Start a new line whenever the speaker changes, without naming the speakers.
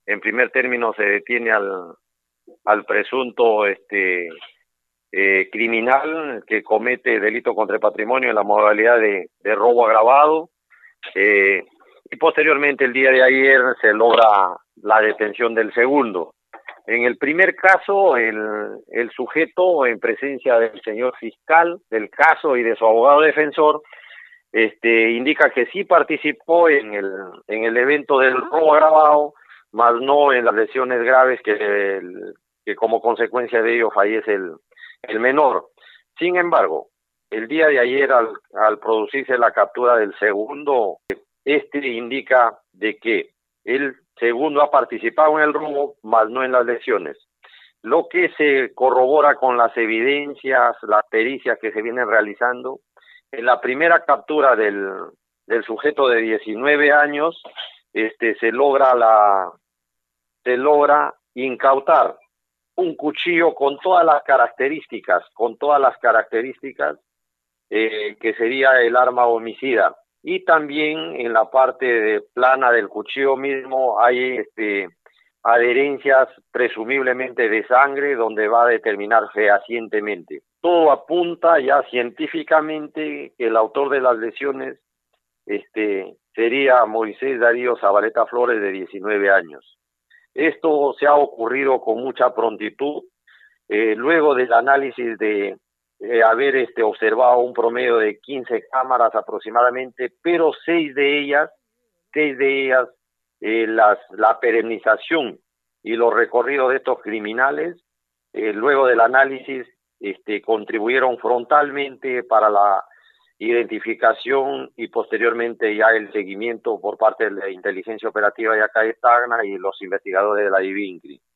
En primer término se detiene al presunto criminal que comete delito contra el patrimonio en la modalidad de robo agravado, y posteriormente el día de ayer se logra la detención del segundo. En el primer caso, el sujeto, en presencia del señor fiscal del caso y de su abogado defensor, indica que sí participó en el evento del robo agravado, más no en las lesiones graves que como consecuencia de ello fallece el menor. Sin embargo, el día de ayer, al producirse la captura del segundo, indica de que el segundo ha participado en el robo, más no en las lesiones. Lo que se corrobora con las evidencias, las pericias que se vienen realizando. En la primera captura del sujeto de 19 años, se logra incautar un cuchillo con todas las características, que sería el arma homicida. Y también en la parte plana del cuchillo mismo hay adherencias presumiblemente de sangre, donde va a determinar fehacientemente. Todo apunta ya científicamente que el autor de las lesiones sería Moisés Darío Zabaleta Flores, de 19 años. Esto se ha ocurrido con mucha prontitud, luego del análisis de haber observado un promedio de 15 cámaras aproximadamente, pero seis de ellas, la perennización y los recorridos de estos criminales, luego del análisis, contribuyeron frontalmente para la identificación y posteriormente ya el seguimiento por parte de la inteligencia operativa de acá de Tacna y los investigadores de la DIVINCRI.